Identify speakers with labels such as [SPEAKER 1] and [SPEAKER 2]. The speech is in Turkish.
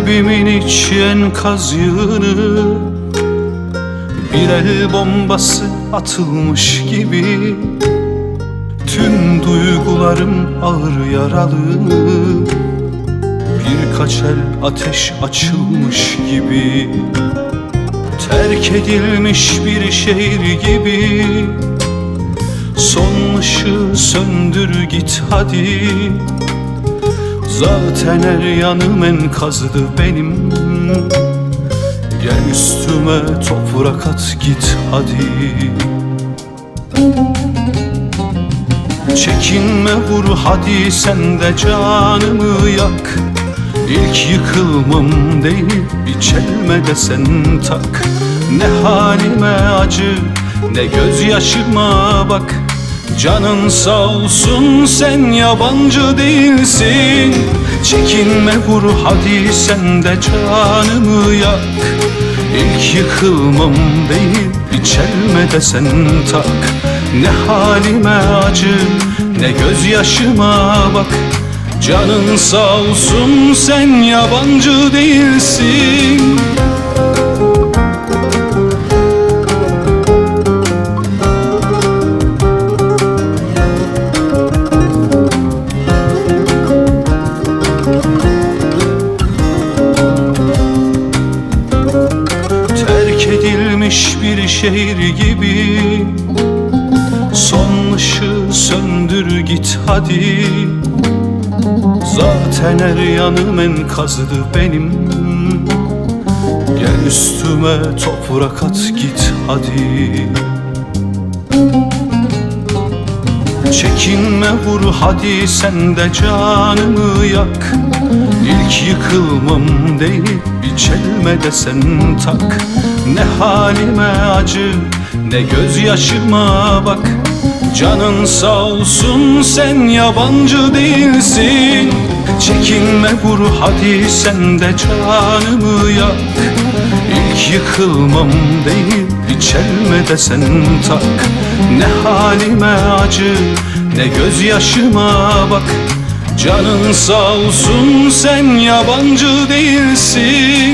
[SPEAKER 1] Kalbimin iç enkaz yığını bir el bombası atılmış gibi. Tüm duygularım ağır yaralı, birkaç el ateş açılmış gibi. Terk edilmiş bir şehir gibi. Son ışığı söndür git hadi. Zaten her yanım enkazdı benim. Gel üstüme toprak at git hadi. Çekinme vur hadi sen de canımı yak. İlk yıkılmam değil bir çelme sen tak. Ne halime acı ne gözyaşıma bak. Canın sağ olsun sen yabancı değilsin. Çekinme vur hadi sen de canımı yak. İlk yıkılmam değil bir çelme sen tak. Ne halime acı ne gözyaşıma bak. Canın sağ olsun sen yabancı değilsin. Terk edilmiş bir şehir gibi. Son ışığı söndür git hadi. Zaten her yanım enkazdı benim. Gel üstüme toprak at git hadi. Çekinme vur hadi sen de canımı yak. İlk yıkılmam değil bir çelme sen tak. Ne halime acı ne gözyaşıma bak. Canın sağ olsun sen yabancı değilsin. Çekinme vur hadi sen de canımı yak. İlk yıkılmam değil bir çelme sen tak. Ne halime acı ne gözyaşıma bak. Canın sağ olsun sen yabancı değilsin.